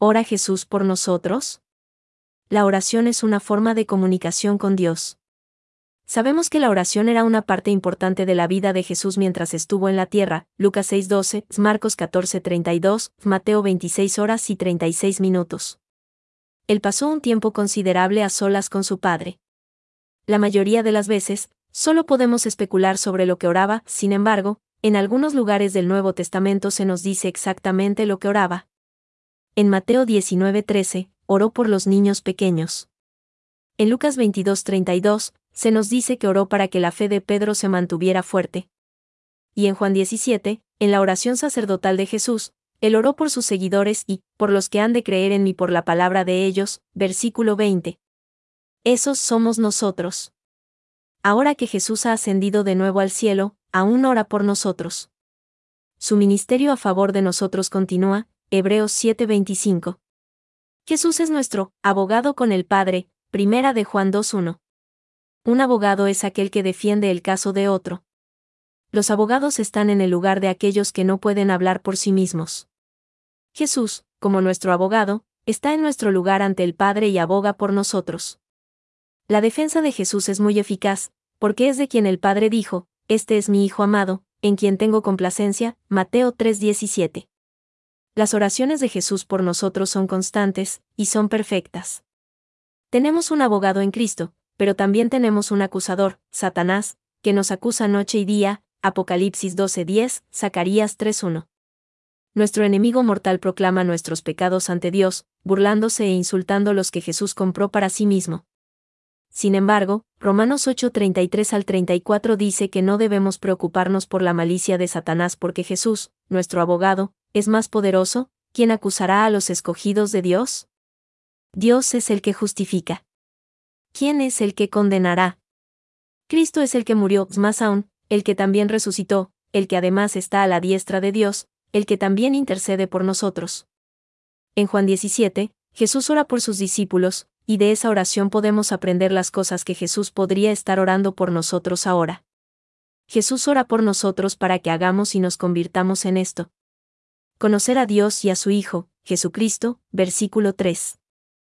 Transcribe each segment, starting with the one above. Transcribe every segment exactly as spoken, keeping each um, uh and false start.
¿Ora Jesús por nosotros? La oración es una forma de comunicación con Dios. Sabemos que la oración era una parte importante de la vida de Jesús mientras estuvo en la tierra, Lucas seis doce, Marcos catorce treinta y dos, Mateo veintiséis horas y treinta y seis minutos. Él pasó un tiempo considerable a solas con su Padre. La mayoría de las veces, solo podemos especular sobre lo que oraba, sin embargo, en algunos lugares del Nuevo Testamento se nos dice exactamente lo que oraba. En Mateo diecinueve trece, oró por los niños pequeños. En Lucas veintidós treinta y dos, se nos dice que oró para que la fe de Pedro se mantuviera fuerte. Y en Juan diecisiete, en la oración sacerdotal de Jesús, él oró por sus seguidores y, por los que han de creer en mí por la palabra de ellos, versículo veinte. Esos somos nosotros. Ahora que Jesús ha ascendido de nuevo al cielo, aún ora por nosotros. Su ministerio a favor de nosotros continúa, Hebreos siete veinticinco. Jesús es nuestro abogado con el Padre, primera de Juan dos uno. Un abogado es aquel que defiende el caso de otro. Los abogados están en el lugar de aquellos que no pueden hablar por sí mismos. Jesús, como nuestro abogado, está en nuestro lugar ante el Padre y aboga por nosotros. La defensa de Jesús es muy eficaz, porque es de quien el Padre dijo, «Este es mi Hijo amado, en quien tengo complacencia», Mateo tres diecisiete. Las oraciones de Jesús por nosotros son constantes, y son perfectas. Tenemos un abogado en Cristo, pero también tenemos un acusador, Satanás, que nos acusa noche y día, Apocalipsis doce diez, Zacarías tres uno. Nuestro enemigo mortal proclama nuestros pecados ante Dios, burlándose e insultando los que Jesús compró para sí mismo. Sin embargo, Romanos ocho treinta y tres al treinta y cuatro dice que no debemos preocuparnos por la malicia de Satanás porque Jesús, nuestro abogado, es más poderoso. ¿Quién acusará a los escogidos de Dios? Dios es el que justifica. ¿Quién es el que condenará? Cristo es el que murió, más aún, el que también resucitó, el que además está a la diestra de Dios, el que también intercede por nosotros. En Juan diecisiete, Jesús ora por sus discípulos, y de esa oración podemos aprender las cosas que Jesús podría estar orando por nosotros ahora. Jesús ora por nosotros para que hagamos y nos convirtamos en esto. Conocer a Dios y a su Hijo, Jesucristo, versículo tres.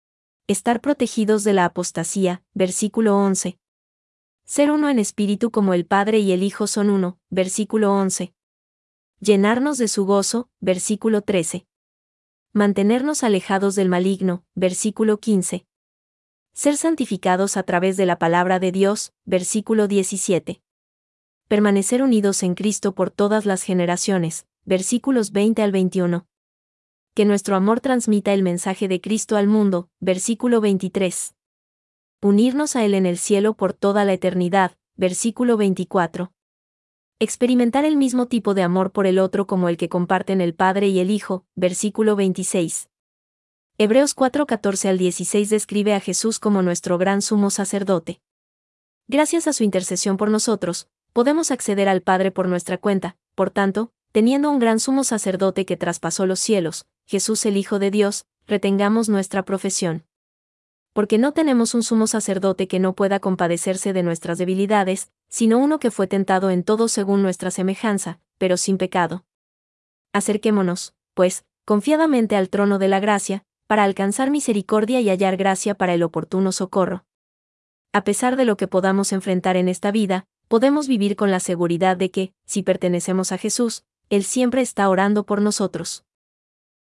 Estar protegidos de la apostasía, versículo once. Ser uno en espíritu como el Padre y el Hijo son uno, versículo once. Llenarnos de su gozo, versículo trece. Mantenernos alejados del maligno, versículo quince. Ser santificados a través de la palabra de Dios, versículo diecisiete. Permanecer unidos en Cristo por todas las generaciones, versículos veinte al veintiuno. Que nuestro amor transmita el mensaje de Cristo al mundo, versículo veintitrés. Unirnos a Él en el cielo por toda la eternidad, versículo veinticuatro. Experimentar el mismo tipo de amor por el otro como el que comparten el Padre y el Hijo, versículo veintiséis. Hebreos cuatro catorce al dieciséis describe a Jesús como nuestro gran sumo sacerdote. Gracias a su intercesión por nosotros, podemos acceder al Padre por nuestra cuenta, por tanto, teniendo un gran sumo sacerdote que traspasó los cielos, Jesús el Hijo de Dios, retengamos nuestra profesión. Porque no tenemos un sumo sacerdote que no pueda compadecerse de nuestras debilidades, sino uno que fue tentado en todo según nuestra semejanza, pero sin pecado. Acerquémonos, pues, confiadamente al trono de la gracia, para alcanzar misericordia y hallar gracia para el oportuno socorro. A pesar de lo que podamos enfrentar en esta vida, podemos vivir con la seguridad de que, si pertenecemos a Jesús, Él siempre está orando por nosotros.